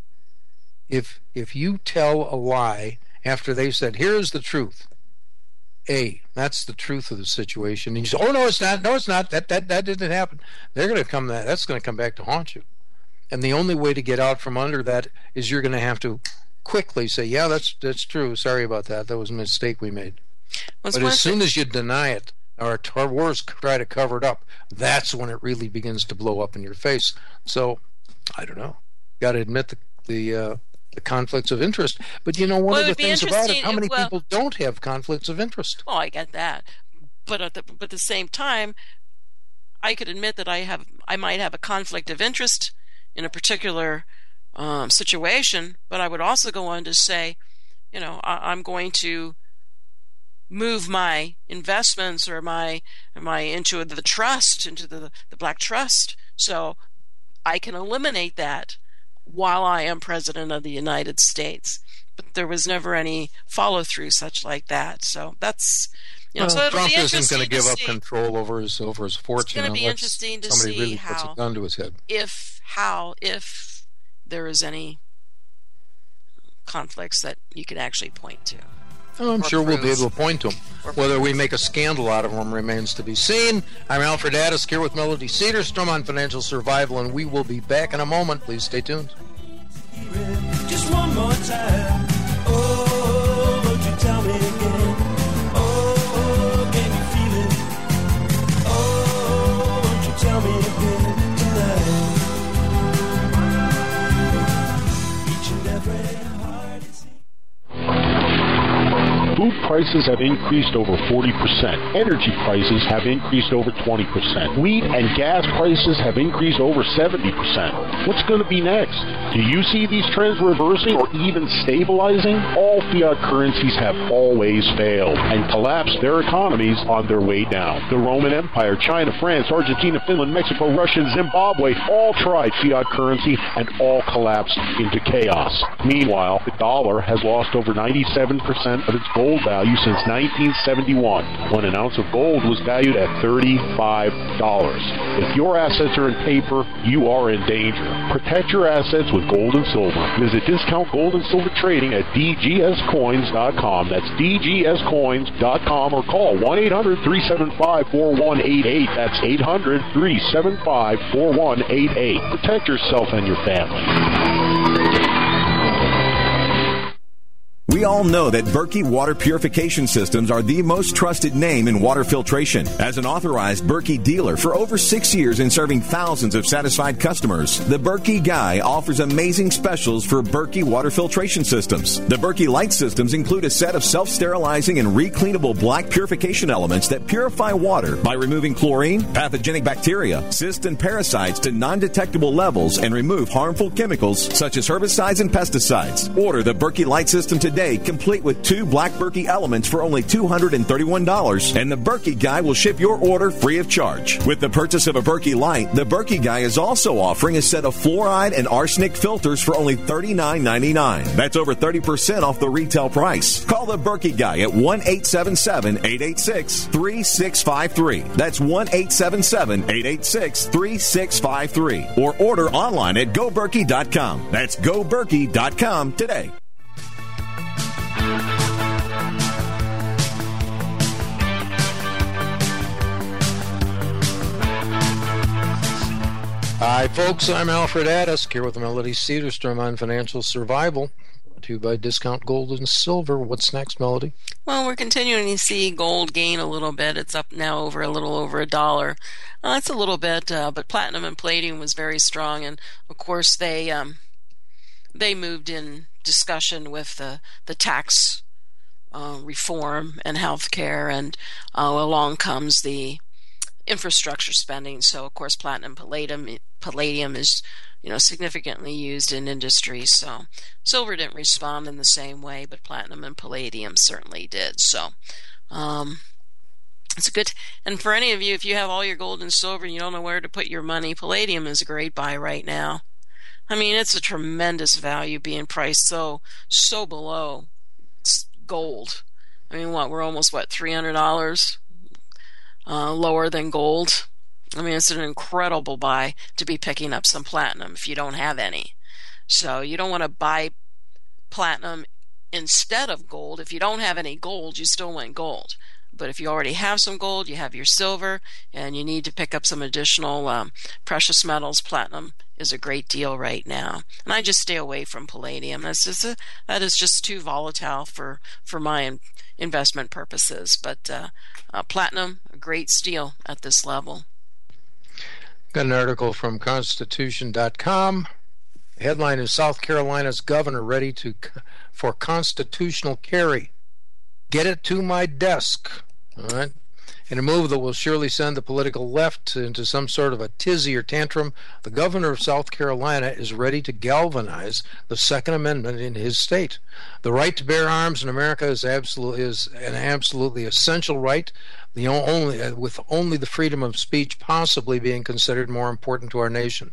If if you tell a lie after they said, here's the truth, A, that's the truth of the situation, and you say, oh, no, it's not, no, it's not, that that, that didn't happen, they're going to come, that's going to come back to haunt you. And the only way to get out from under that is you're going to have to quickly say, yeah, that's that's true, sorry about that, that was a mistake we made. What's but as soon as you deny it, or, or worse, try to cover it up, that's when it really begins to blow up in your face. So, I don't know. Got to admit the the, uh, the conflicts of interest. But you know, one well, of the things about it, how many well, people don't have conflicts of interest? Oh, I get that. But at the but at the same time, I could admit that I have I might have a conflict of interest in a particular um, situation, but I would also go on to say, you know, I, I'm going to move my investments or my my into the trust, into the, the black trust, so I can eliminate that while I am president of the United States. But there was never any follow through such like that. So that's you know. Well, so it'll Trump be isn't going to give up see. control over his over his fortune. It's going to be unless interesting to somebody see really how puts a gun to his head. if how if there is any conflicts that you could actually point to. Oh, I'm or sure we'll be proves. able to point to them. Whether we make a scandal out of them remains to be seen. I'm Alfred Addis here with Melody Cedarstrom on Financial Survival, and we will be back in a moment. Please stay tuned. Just one more time. Oh, won't you tell me again? Oh, can you feel it? Oh, won't you tell me again tonight? Each and every heart is Food prices have increased over forty percent. Energy prices have increased over twenty percent. Wheat and gas prices have increased over seventy percent. What's going to be next? Do you see these trends reversing or even stabilizing? All fiat currencies have always failed and collapsed their economies on their way down. The Roman Empire, China, France, Argentina, Finland, Mexico, Russia, and Zimbabwe all tried fiat currency and all collapsed into chaos. Meanwhile, the dollar has lost over ninety-seven percent of its gold value since nineteen seventy-one, when an ounce of gold was valued at thirty-five dollars. If your assets are in paper, you are in danger. Protect your assets with gold and silver. Visit Discount Gold and Silver Trading at d g s coins dot com. That's d g s coins dot com, or call one eight hundred, three seven five, four one eight eight. That's eight hundred, three seven five, four one eight eight. Protect yourself and your family. We all know that Berkey Water Purification Systems are the most trusted name in water filtration. As an authorized Berkey dealer for over six years and serving thousands of satisfied customers, the Berkey Guy offers amazing specials for Berkey Water Filtration Systems. The Berkey Light Systems include a set of self-sterilizing and recleanable black purification elements that purify water by removing chlorine, pathogenic bacteria, cysts, and parasites to non-detectable levels and remove harmful chemicals such as herbicides and pesticides. Order the Berkey Light System today today, complete with two Black Berkey elements for only two hundred thirty-one dollars, and the Berkey Guy will ship your order free of charge. With the purchase of a Berkey Light, the Berkey Guy is also offering a set of fluoride and arsenic filters for only thirty-nine ninety-nine. That's over thirty percent off the retail price. Call the Berkey Guy at one eight seven seven, eight eight six, three six five three. That's one eight seven seven, eight eight six, three six five three. Or order online at go berkey dot com. That's go berkey dot com today. Hi, folks. I'm Alfred Addis, here with Melody Cedarstrom on Financial Survival. Brought to you by Discount Gold and Silver. What's next, Melody? Well, we're continuing to see gold gain a little bit. It's up now over a little over a dollar. Uh, it's a little bit, uh, but platinum and palladium was very strong, and of course they um, they moved in discussion with the the tax uh, reform and health care, and uh, along comes the infrastructure spending. So, of course, platinum, palladium, palladium is, you know, significantly used in industry. So, silver didn't respond in the same way, but platinum and palladium certainly did. So, um, it's a good. And for any of you, if you have all your gold and silver and you don't know where to put your money, palladium is a great buy right now. I mean, it's a tremendous value being priced so so below gold. I mean, what we're almost what three hundred dollars. Uh, lower than gold. I mean, it's an incredible buy to be picking up some platinum if you don't have any. So you don't want to buy platinum instead of gold. If you don't have any gold, you still want gold. But if you already have some gold, you have your silver, and you need to pick up some additional um, precious metals, platinum is a great deal right now. And I just stay away from palladium. That's just a, that is just too volatile for, for my investment purposes. But uh, uh, platinum, a great steal at this level. Got an article from Constitution dot com. The headline is South Carolina's governor ready to for constitutional carry. Get it to my desk. All right. In a move that will surely send the political left into some sort of a tizzy or tantrum, the governor of South Carolina is ready to galvanize the Second Amendment in his state. The right to bear arms in America is absolutely is an absolutely essential right, the only with only the freedom of speech possibly being considered more important to our nation.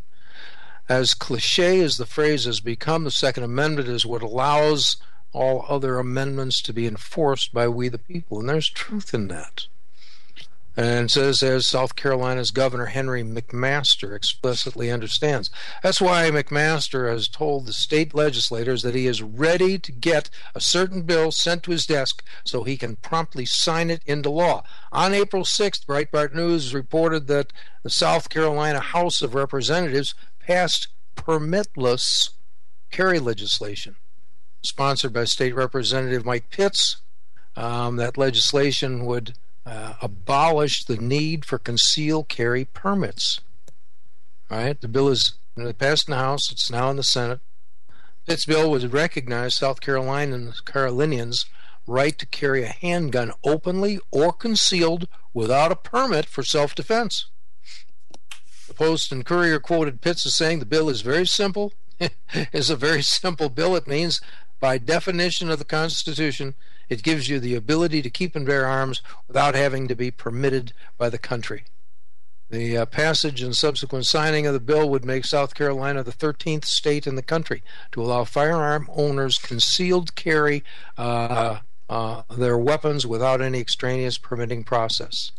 As cliche as the phrase has become, the Second Amendment is what allows all other amendments to be enforced by we the people, and there's truth in that. And it says, as South Carolina's Governor Henry McMaster explicitly understands. That's why McMaster has told the state legislators that he is ready to get a certain bill sent to his desk so he can promptly sign it into law. On April sixth, Breitbart News reported that the South Carolina House of Representatives passed permitless carry legislation, sponsored by State Representative Mike Pitts. Um, that legislation would Uh, abolish the need for concealed carry permits. All right, the bill is passed in the House. It's now in the Senate. This bill would recognize South Carolinians, Carolinians' right to carry a handgun openly or concealed without a permit for self-defense. The Post and Courier quoted Pitts as saying the bill is very simple. It's a very simple bill. It means, by definition of the Constitution, it gives you the ability to keep and bear arms without having to be permitted by the country. The uh, passage and subsequent signing of the bill would make South Carolina the thirteenth state in the country to allow firearm owners concealed carry uh, uh, their weapons without any extraneous permitting process.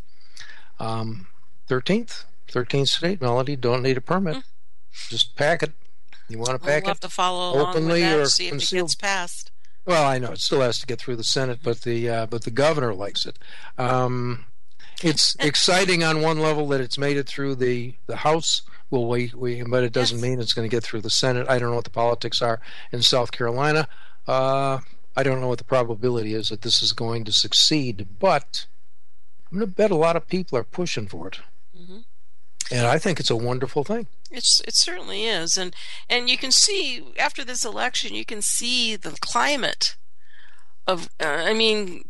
Um, thirteenth? thirteenth state, Melody, don't need a permit. Mm-hmm. Just pack it. You want to pack we'll it have to follow along openly with that, or see if concealed? it gets passed. Well, I know it still has to get through the Senate, but the uh, but the governor likes it. Um, it's exciting on one level that it's made it through the, the House. Well, we, we but it doesn't yes. mean it's going to get through the Senate. I don't know what the politics are in South Carolina. Uh, I don't know what the probability is that this is going to succeed, but I'm going to bet a lot of people are pushing for it. Mm-hmm. And I think it's a wonderful thing. It's it certainly is, and and you can see after this election, you can see the climate of uh, I mean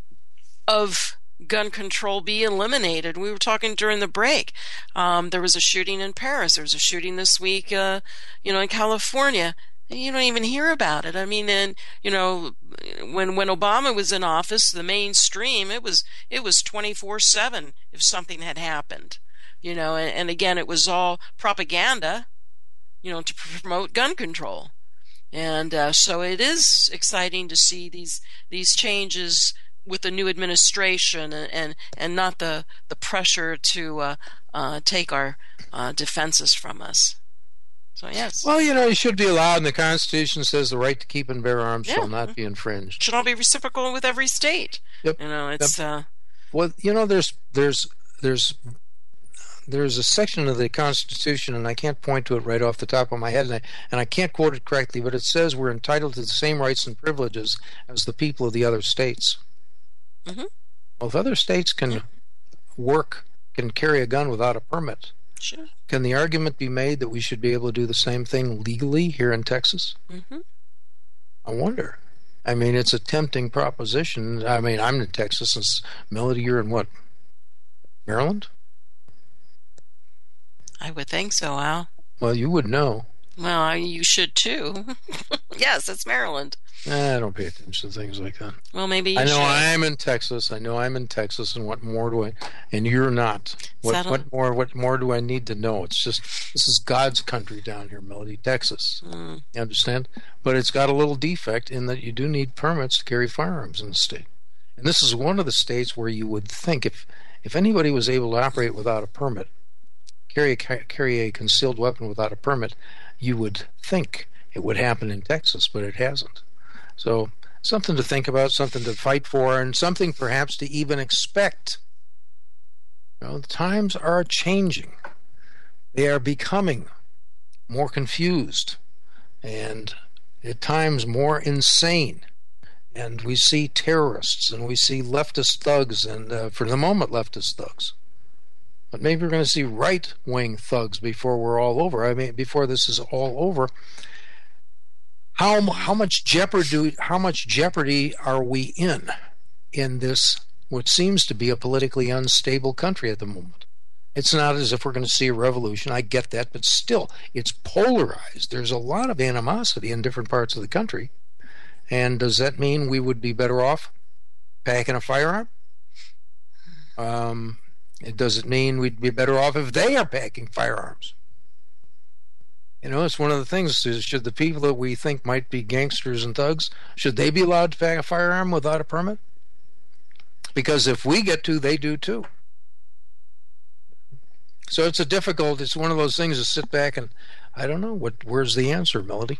of gun control be eliminated. We were talking during the break. Um, there was a shooting in Paris. There was a shooting this week, uh, you know, in California, you don't even hear about it. I mean, and you know, when when Obama was in office, the mainstream it was it was twenty-four seven if something had happened, you know, and, and again it was all propaganda, you know, to promote gun control, and uh, so it is exciting to see these these changes with the new administration, and and, and not the the pressure to uh, uh, take our uh, defenses from us. So yes. Well, you know, you should be allowed, and the Constitution says the right to keep and bear arms Yeah. shall not be infringed. Should all be reciprocal with every state. Yep. You know, it's Yep. uh, Well, you know, there's there's there's there's a section of the Constitution, and I can't point to it right off the top of my head, and I, and I can't quote it correctly, but it says we're entitled to the same rights and privileges as the people of the other states. Mhm. Well, if other states can work, can carry a gun without a permit, sure. can the argument be made that we should be able to do the same thing legally here in Texas? Mm-hmm. I wonder. I mean, it's a tempting proposition. I mean, I'm in Texas, and Melody, you're in what? Maryland? I would think so, Al. Well, you would know. Well, I, you should too. Yes, it's Maryland. Eh, I don't pay attention to things like that. Well, maybe you I know should. I'm in Texas. I know I'm in Texas, and what more do I? And you're not. What, Settle. what more? What more do I need to know? It's just this is God's country down here, Melody, Texas. Mm. You understand? But it's got a little defect in that you do need permits to carry firearms in the state. And this is one of the states where you would think if if anybody was able to operate without a permit, carry a, carry a concealed weapon without a permit, you would think it would happen in Texas, but it hasn't. So something to think about, something to fight for, and something perhaps to even expect. You know, the times are changing. They are becoming more confused and at times more insane. And we see terrorists and we see leftist thugs, and uh, for the moment, leftist thugs. But maybe we're going to see right-wing thugs before we're all over. I mean, before this is all over. How how much jeopardy how much jeopardy are we in in this what seems to be a politically unstable country at the moment? It's not as if we're going to see a revolution. I get that, but still, it's polarized. There's a lot of animosity in different parts of the country. And does that mean we would be better off packing a firearm? Um, does it mean we'd be better off if they are packing firearms? You know, it's one of the things, is should the people that we think might be gangsters and thugs, should they be allowed to pack a firearm without a permit? Because if we get to, they do too. So it's a difficult, it's one of those things to sit back and, I don't know, what. Where's the answer, Melody?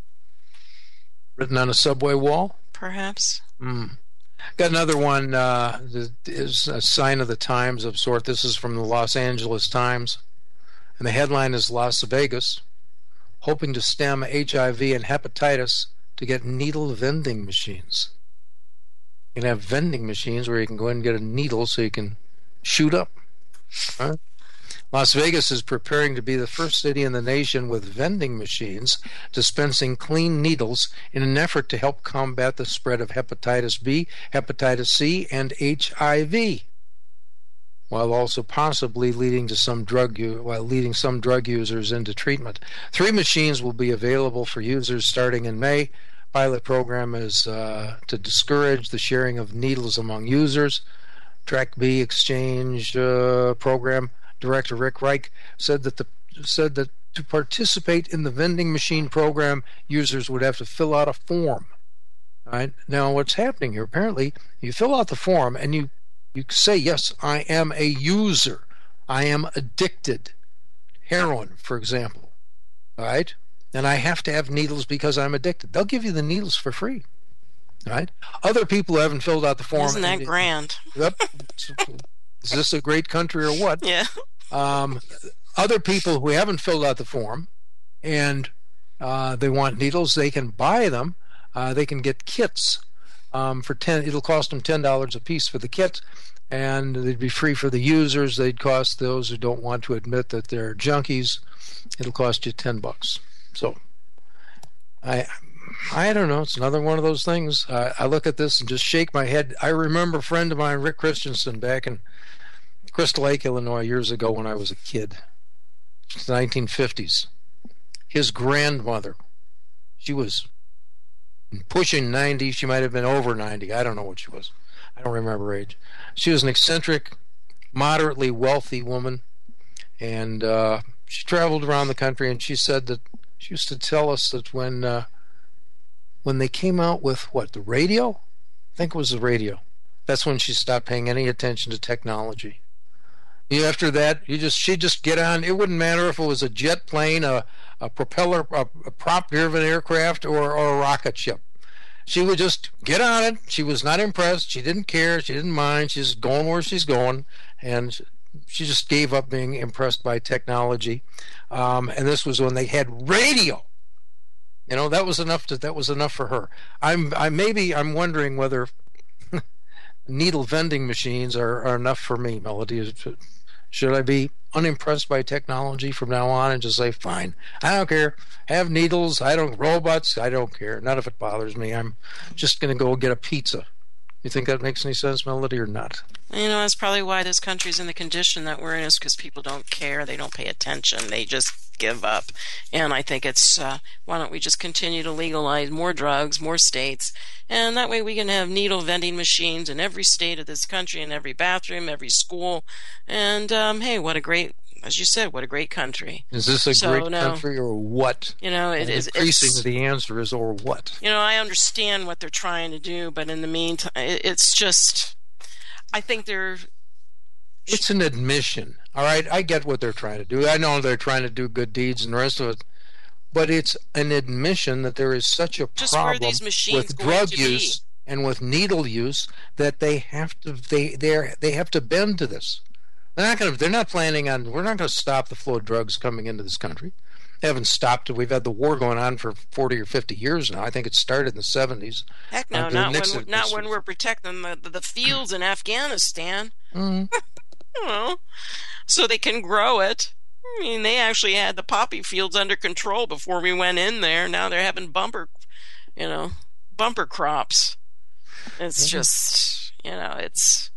Written on a subway wall? Perhaps. Mm. Got another one, uh, that is a sign of the times of sort. This is from the Los Angeles Times, and the headline is Las Vegas, hoping to stem H I V and hepatitis to get needle vending machines. You can have vending machines where you can go in and get a needle so you can shoot up. Huh? Las Vegas is preparing to be the first city in the nation with vending machines dispensing clean needles in an effort to help combat the spread of hepatitis B, hepatitis C, and H I V, while also possibly leading to some drug u- while leading some drug users into treatment. Three machines will be available for users starting in May. Pilot program is uh, to discourage the sharing of needles among users. Track B exchange uh, program Director Rick Reich said that the said that to participate in the vending machine program, users would have to fill out a form. All right? Now, what's happening here? Apparently, you fill out the form and you you say, yes, I am a user. I am addicted. Heroin, for example. All right? And I have to have needles because I'm addicted. They'll give you the needles for free. All right? Other people who haven't filled out the form. Isn't that and, grand? Yep. Is this a great country or what? Yeah. Um, other people who haven't filled out the form and uh, they want needles, they can buy them. Uh, they can get kits um, for ten. It'll cost them ten dollars a piece for the kit, and they'd be free for the users. They'd cost those who don't want to admit that they're junkies. It'll cost you ten bucks. So, I. I don't know. It's another one of those things. Uh, I look at this and just shake my head. I remember a friend of mine, Rick Christensen, back in Crystal Lake, Illinois, years ago when I was a kid, the nineteen fifties. His grandmother She was pushing ninety. She might have been over ninety. I don't know what she was. I don't remember her age. She was an eccentric, moderately wealthy woman, and uh, she traveled around the country, and she said that she used to tell us that when uh, when they came out with, what, the radio? I think it was the radio. That's when she stopped paying any attention to technology. After that, you just she'd just get on. It wouldn't matter if it was a jet plane, a, a propeller, a, a prop-driven aircraft, or, or a rocket ship. She would just get on it. She was not impressed. She didn't care. She didn't mind. She's going where she's going, and she just gave up being impressed by technology. Um, and this was when they had radio. You know, that was enough. To, that was enough for her. I'm. I maybe I'm wondering whether needle vending machines are, are enough for me, Melody. Should I be unimpressed by technology from now on and just say, fine, I don't care. Have needles, I don't, robots, I don't care. None of it bothers me. I'm just going to go get a pizza. You think that makes any sense, Melody, or not? You know, that's probably why this country's in the condition that we're in, is because people don't care. They don't pay attention. They just give up. And I think it's, uh, why don't we just continue to legalize more drugs, more states, and that way we can have needle vending machines in every state of this country, in every bathroom, every school. And, um, hey, what a great, as you said, what a great country. Is this a so, great no, country, or what? You know, it and is. Increasingly, the answer is, or what? You know, I understand what they're trying to do, but in the meantime, it's just, I think they're... It's an admission. All right, I get what they're trying to do. I know they're trying to do good deeds and the rest of it, but it's an admission that there is such a just problem where these machines with going drug to use be. and with needle use that they have to they they they have to bend to this. They're not going to. They're not planning on. We're not going to stop the flow of drugs coming into this country. They haven't stopped it. We've had the war going on for forty or fifty years now. I think it started in the seventies. Heck no, uh, not Nixon, when not when we're protecting the the, the fields in Afghanistan. Mm-hmm. You know, so they can grow it. I mean, they actually had the poppy fields under control before we went in there. Now they're having bumper, you know, bumper crops. It's mm-hmm. just, you know, it's.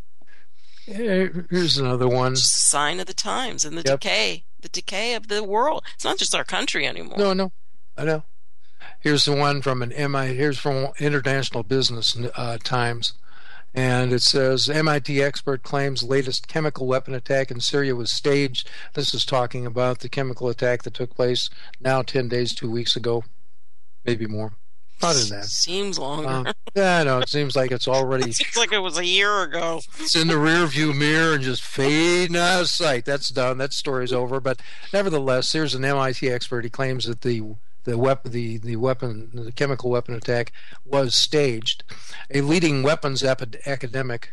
Yeah, here's another one. Just a sign of the times and the Yep. decay, the decay of the world. It's not just our country anymore. No, no, I know. Here's the one from an M I. Here's from International Business uh, Times, and it says M I T expert claims latest chemical weapon attack in Syria was staged. This is talking about the chemical attack that took place now ten days, two weeks ago, maybe more. Not in that. Seems longer. Um, yeah, no, it seems like it's already. It seems like it was a year ago. It's in the rear view mirror and just fading out of sight. That's done. That story's over. But nevertheless, here's an M I T expert. He claims that the the weapon, the the weapon, the chemical weapon attack was staged. A leading weapons ep- academic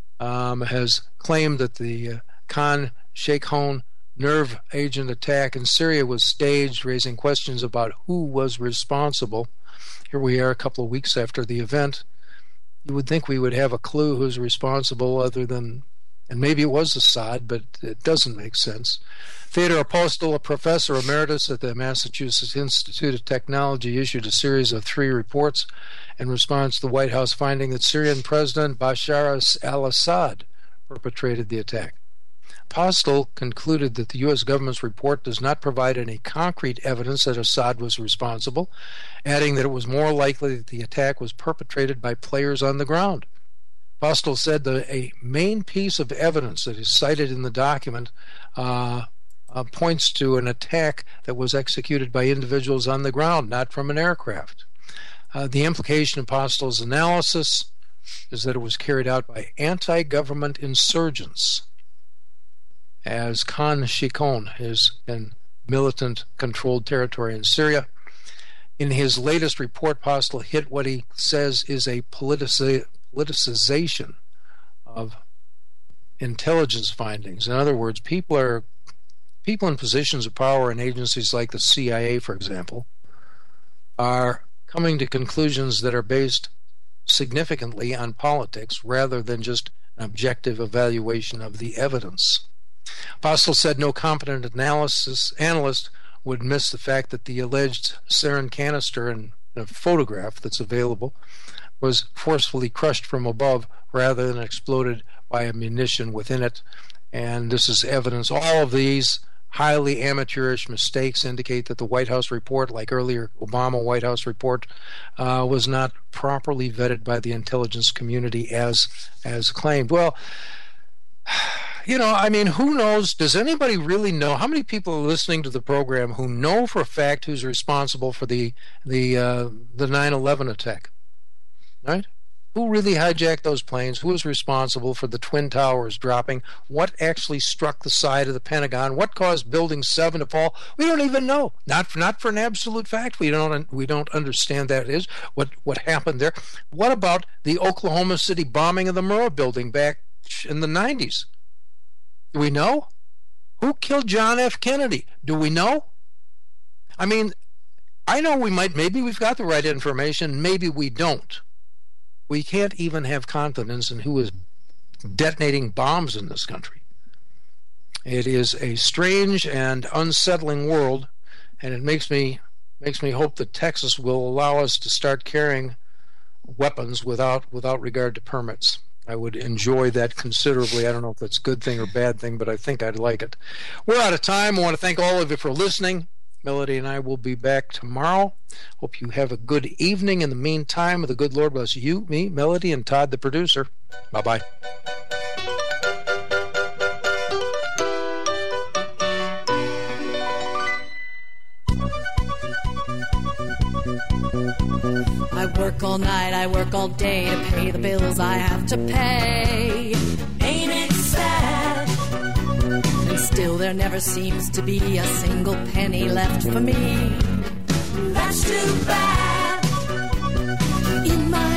um, has claimed that the uh, Khan Sheikhoun nerve agent attack in Syria was staged, raising questions about who was responsible. Here we are a couple of weeks after the event. You would think we would have a clue who's responsible other than, and maybe it was Assad, but it doesn't make sense. Theodore Apostle, a professor emeritus at the Massachusetts Institute of Technology, issued a series of three reports in response to the White House finding that Syrian President Bashar al-Assad perpetrated the attack. Apostle concluded that the U S government's report does not provide any concrete evidence that Assad was responsible, adding that it was more likely that the attack was perpetrated by players on the ground. Apostle said that a main piece of evidence that is cited in the document uh, uh, points to an attack that was executed by individuals on the ground, not from an aircraft. Uh, the implication of Apostle's analysis is that it was carried out by anti-government insurgents, as Khan Sheikhoun is in militant-controlled territory in Syria. In his latest report, Apostle hit what he says is a politici- politicization of intelligence findings. In other words, people are people in positions of power in agencies like the C I A, for example, are coming to conclusions that are based significantly on politics rather than just an objective evaluation of the evidence. Apostle said no competent analysis analyst would miss the fact that the alleged sarin canister in a photograph that's available was forcefully crushed from above rather than exploded by a munition within it. And this is evidence. All of these highly amateurish mistakes indicate that the White House report, like earlier Obama White House report, uh, was not properly vetted by the intelligence community as as claimed. Well, you know, I mean, who knows? Does anybody really know? How many people are listening to the program who know for a fact who's responsible for the the uh, the nine eleven attack? Right? Who really hijacked those planes? Who was responsible for the Twin Towers dropping? What actually struck the side of the Pentagon? What caused Building seven to fall? We don't even know. Not for, not for an absolute fact. We don't we don't understand that is what what happened there. What about the Oklahoma City bombing of the Murrah Building back in the nineties? Do we know? Who killed John F. Kennedy? Do we know? I mean, I know we might. Maybe we've got the right information. Maybe we don't. We can't even have confidence in who is detonating bombs in this country. It is a strange and unsettling world, and it makes me makes me hope that Texas will allow us to start carrying weapons without without regard to permits. I would enjoy that considerably. I don't know if that's a good thing or bad thing, but I think I'd like it. We're out of time. I want to thank all of you for listening. Melody and I will be back tomorrow. Hope you have a good evening. In the meantime, the good Lord bless you, me, Melody, and Todd, the producer. Bye-bye. I work all night, I work all day to pay the bills I have to pay. Ain't it sad? And still there never seems to be a single penny left for me. That's too bad. In my